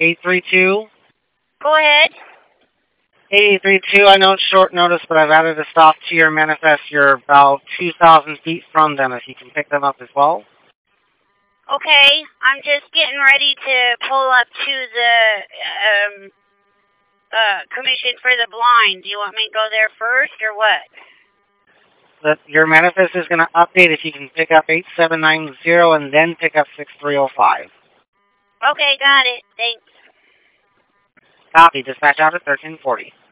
832? Go ahead. 832, I know it's short notice, but I've added a stop to your manifest. You're about 2,000 feet from them, if you can pick them up as well. Okay, I'm just getting ready to pull up to the commission for the blind. Do you want me to go there first or what? Your manifest is going to update if you can pick up 8790 and then pick up 6305. Okay, got it. Thanks. Copy. Dispatch out at 1340.